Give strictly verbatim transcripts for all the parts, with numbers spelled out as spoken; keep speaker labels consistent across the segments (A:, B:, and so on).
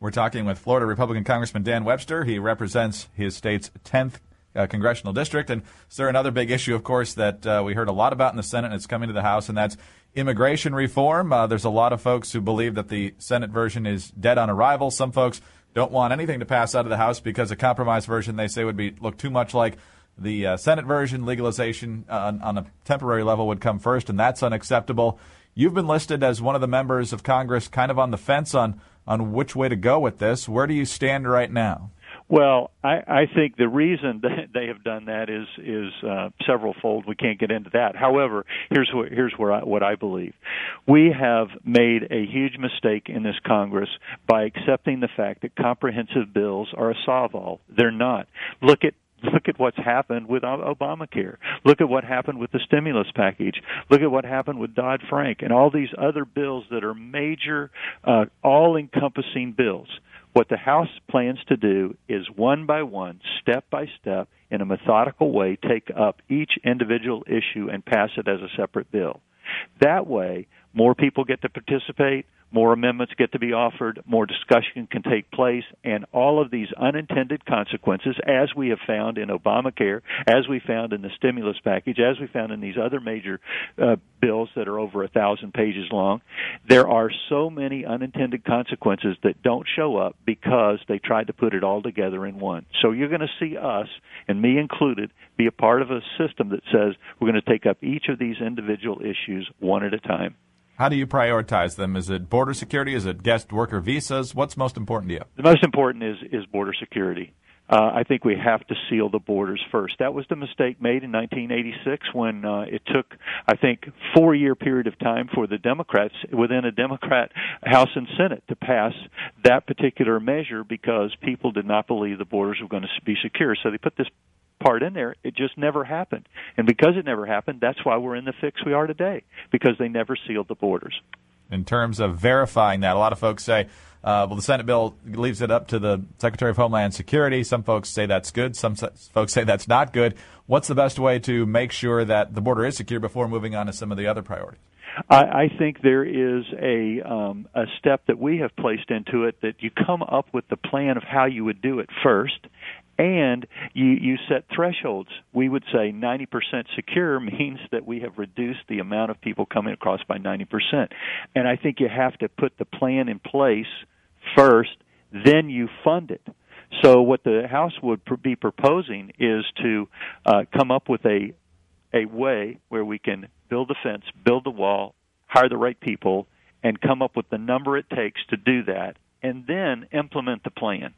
A: We're talking with Florida Republican Congressman Dan Webster. He represents his state's tenth uh, congressional district. And, sir, another big issue, of course, that uh, we heard a lot about in the Senate, and it's coming to the House, and that's immigration reform. Uh, there's a lot of folks who believe that the Senate version is dead on arrival. Some folks don't want anything to pass out of the House because a compromise version, they say, would be look too much like the uh, Senate version. Legalization uh, on, on a temporary level would come first, and that's unacceptable. You've been listed as one of the members of Congress kind of on the fence on, on which way to go with this. Where do you stand right now?
B: Well, I, I think the reason that they have done that is is uh, several-fold. We can't get into that. However, here's what here's where I, what I believe. We have made a huge mistake in this Congress by accepting the fact that comprehensive bills are a solve-all. They're not. Look at Look at what's happened with Obamacare. Look at what happened with the stimulus package. Look at what happened with Dodd-Frank and all these other bills that are major, uh, all-encompassing bills. What the House plans to do is one by one, step by step, in a methodical way, take up each individual issue and pass it as a separate bill. That way, more people get to participate, more amendments get to be offered, more discussion can take place, and all of these unintended consequences, as we have found in Obamacare, as we found in the stimulus package, as we found in these other major uh, bills that are over a thousand pages long, there are so many unintended consequences that don't show up because they tried to put it all together in one. So you're going to see us, and me included, be a part of a system that says we're going to take up each of these individual issues one at a time.
A: How do you prioritize them? Is it border security? Is it guest worker visas? What's most important to you?
B: The most important is, is border security. Uh, I think we have to seal the borders first. That was the mistake made in nineteen eighty-six when uh, it took, I think, four-year period of time for the Democrats within a Democrat House and Senate to pass that particular measure because people did not believe the borders were going to be secure. So they put this part in there. It just never happened. And because it never happened, that's why we're in the fix we are today, because they never sealed the borders.
A: In terms of verifying that, a lot of folks say, uh, well, the Senate bill leaves it up to the Secretary of Homeland Security. Some folks say that's good. Some folks say that's not good. What's the best way to make sure that the border is secure before moving on to some of the other priorities?
B: I, I think there is a um, a step that we have placed into it that you come up with the plan of how you would do it first, and you, you set thresholds. We would say ninety percent secure means that we have reduced the amount of people coming across by ninety percent. And I think you have to put the plan in place first, then you fund it. So what the House would pr- be proposing is to uh, come up with a a way where we can build a fence, build a wall, hire the right people, and come up with the number it takes to do that, and then implement the plan.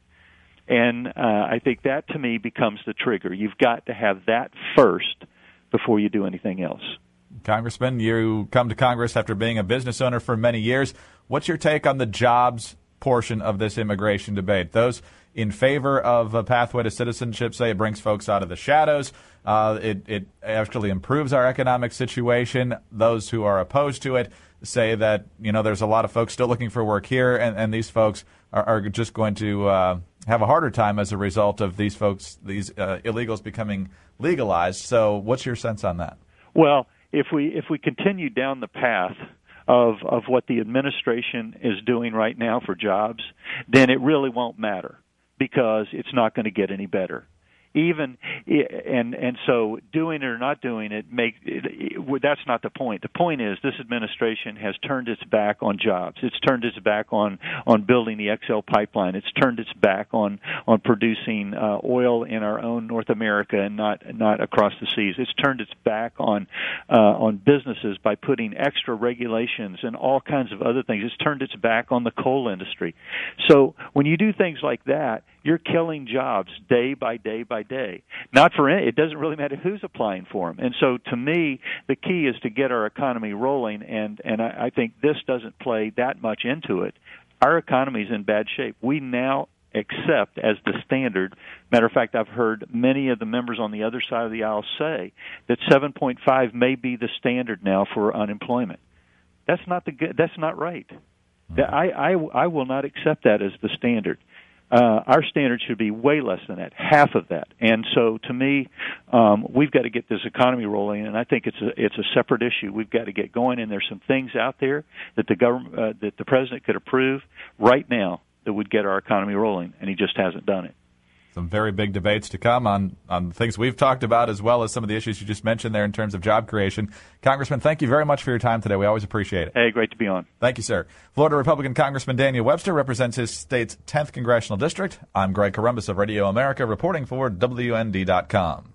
B: And uh, I think that, to me, becomes the trigger. You've got to have that first before you do anything else.
A: Congressman, you come to Congress after being a business owner for many years. What's your take on the jobs portion of this immigration debate? Those in favor of a pathway to citizenship say it brings folks out of the shadows. Uh, it, it actually improves our economic situation. Those who are opposed to it say that, you know, there's a lot of folks still looking for work here, and, and these folks are, are just going to uh, have a harder time as a result of these folks, these uh, illegals becoming legalized. So what's your sense on that?
B: Well, if we if we continue down the path of of what the administration is doing right now for jobs, then it really won't matter because it's not going to get any better. Even and and so doing it or not doing it make it, it, that's not the point. The point is this administration has turned its back on jobs. It's turned its back on on building the X L pipeline. It's turned its back on on producing uh, oil in our own North America and not not across the seas. It's turned its back on uh, on businesses by putting extra regulations and all kinds of other things. It's turned its back on the coal industry. So when you do things like that, you're killing jobs day by day by day. Not for any, it doesn't really matter who's applying for them. And so, to me, the key is to get our economy rolling. And and I, I think this doesn't play that much into it. Our economy is in bad shape. We now accept as the standard. Matter of fact, I've heard many of the members on the other side of the aisle say that seven point five may be the standard now for unemployment. That's not the that's not right. Mm-hmm. I, I I will not accept that as the standard. Uh, our standard should be way less than that, half of that. And so, to me, um, we've got to get this economy rolling, and I think it's a it's a separate issue. We've got to get going, and there's some things out there that the government, uh, that the president could approve right now that would get our economy rolling, and he just hasn't done it.
A: Some very big debates to come on, on things we've talked about, as well as some of the issues you just mentioned there in terms of job creation. Congressman, thank you very much for your time today. We always appreciate it.
B: Hey, great to be on.
A: Thank you, sir. Florida Republican Congressman Daniel Webster represents his state's tenth Congressional District. I'm Greg Corombos of Radio America, reporting for W N D dot com.